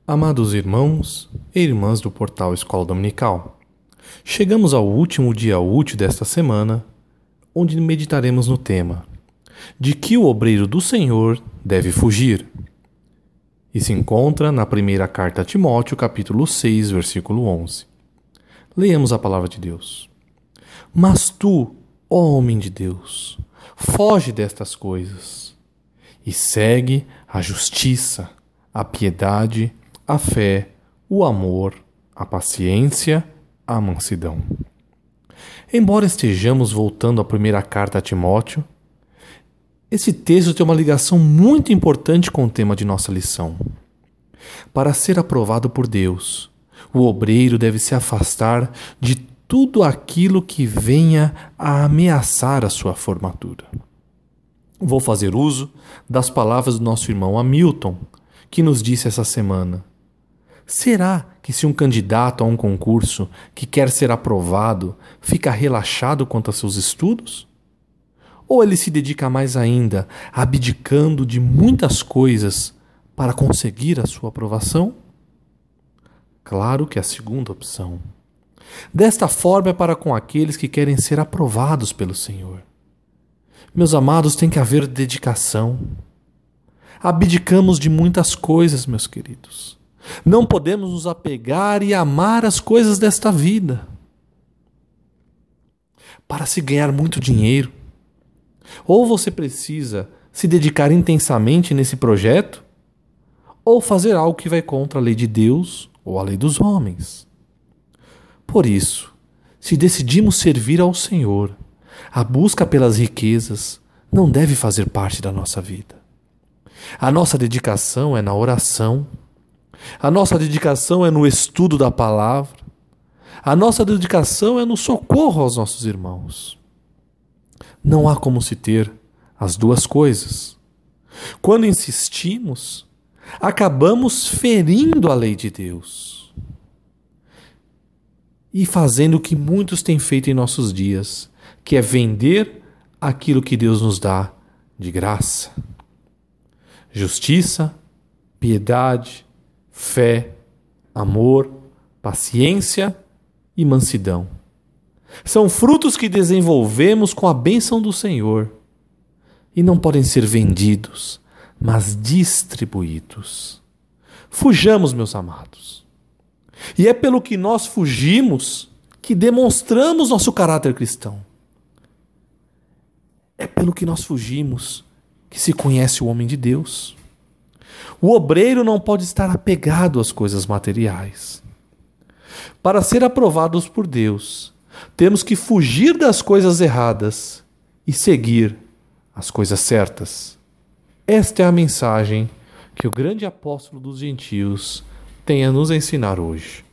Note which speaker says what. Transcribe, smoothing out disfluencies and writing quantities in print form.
Speaker 1: Amados irmãos e irmãs do portal Escola Dominical, chegamos ao último dia útil desta semana, onde meditaremos no tema de que o obreiro do Senhor deve fugir. E se encontra na primeira carta a Timóteo, capítulo 6, versículo 11. Leamos a palavra de Deus. Mas tu, ó homem de Deus, foge destas coisas e segue a justiça, a piedade, a fé, o amor, a paciência, a mansidão. Embora estejamos voltando à primeira carta a Timóteo, esse texto tem uma ligação muito importante com o tema de nossa lição. Para ser aprovado por Deus, o obreiro deve se afastar de tudo aquilo que venha a ameaçar a sua formatura. Vou fazer uso das palavras do nosso irmão Hamilton, que nos disse essa semana: será que se um candidato a um concurso que quer ser aprovado fica relaxado quanto a seus estudos? Ou ele se dedica mais ainda, abdicando de muitas coisas para conseguir a sua aprovação? Claro que é a segunda opção. Desta forma é para com aqueles que querem ser aprovados pelo Senhor. Meus amados, tem que haver dedicação. Abdicamos de muitas coisas, meus queridos. Não podemos nos apegar e amar as coisas desta vida para se ganhar muito dinheiro. Ou você precisa se dedicar intensamente nesse projeto, ou fazer algo que vai contra a lei de Deus ou a lei dos homens. Por isso, se decidimos servir ao Senhor, a busca pelas riquezas não deve fazer parte da nossa vida. A nossa dedicação é na oração. A nossa dedicação é no estudo da palavra. A nossa dedicação é no socorro aos nossos irmãos. Não há como se ter as duas coisas. Quando insistimos, acabamos ferindo a lei de Deus e fazendo o que muitos têm feito em nossos dias, que é vender aquilo que Deus nos dá de graça. Justiça, piedade, fé, amor, paciência e mansidão. São frutos que desenvolvemos com a bênção do Senhor e não podem ser vendidos, mas distribuídos. Fujamos, meus amados. E é pelo que nós fugimos que demonstramos nosso caráter cristão. É pelo que nós fugimos que se conhece o homem de Deus. O obreiro não pode estar apegado às coisas materiais. Para ser aprovados por Deus, temos que fugir das coisas erradas e seguir as coisas certas. Esta é a mensagem que o grande apóstolo dos gentios tem a nos ensinar hoje.